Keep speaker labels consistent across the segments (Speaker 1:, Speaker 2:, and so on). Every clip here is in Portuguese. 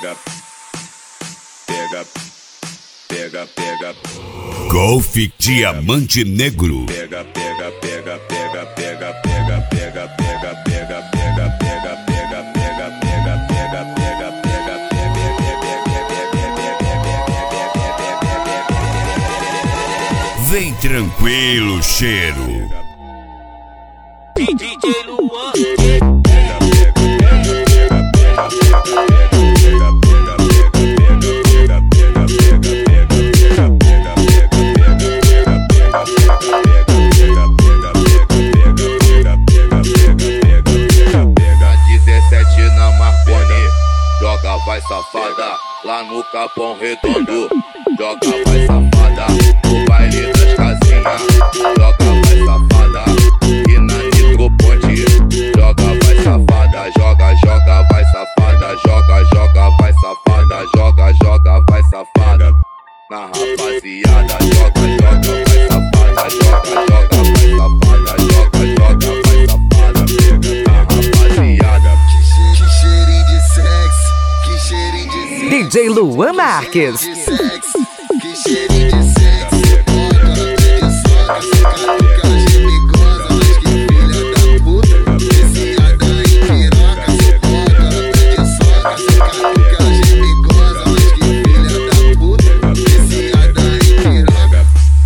Speaker 1: pega.
Speaker 2: Golf Diamante Negro.
Speaker 1: Pega.
Speaker 2: Vem tranquilo, cheiro.
Speaker 3: DJ Luan.
Speaker 4: Vai safada, lá no Capão Redondo. Joga vai safada, no baile das casinhas. Joga vai safada, e na Nitroponte. Joga vai safada, joga vai safada. Joga vai safada, joga vai safada. Na rapaziada, joga vai safada. Joga vai safada, joga vai safada. Na rapaziada,
Speaker 5: que cheirinho de sexo. Que cheirinho de sexo.
Speaker 6: DJ Luan Marques.
Speaker 5: Que cheirinho de sexo. Bota na frente soca, fica gemigosa, mas que filha da puta. Viciada em piroca, bota na frente soca, fica gemigosa, mas que filha da puta. Viciada em piroca.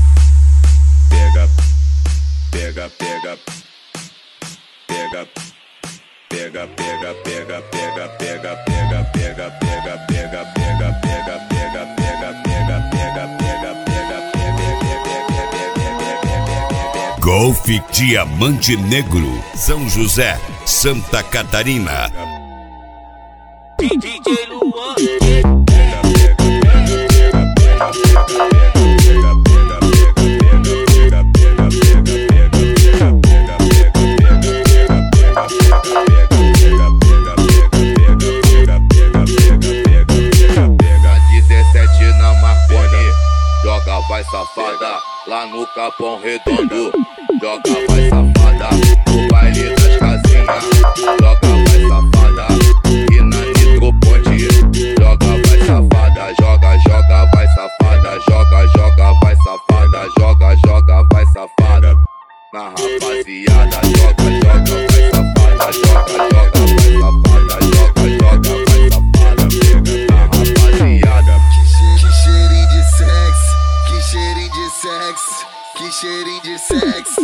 Speaker 2: Golf Diamante Negro, São José, Santa Catarina.
Speaker 3: DJ Luan.
Speaker 4: Vai safada, lá no Capão Redondo. Joga vai safada, no baile das casinhas. Joga vai safada, e na Nitroponte. Joga vai safada, joga vai safada. Joga vai safada, joga vai safada. Na rapaziada, joga vai safada. Joga vai safada, joga vai safada. Na rapaziada,
Speaker 5: que cheirinho de sexo. Que cheirinho de sexo, que cheirinho de sexo.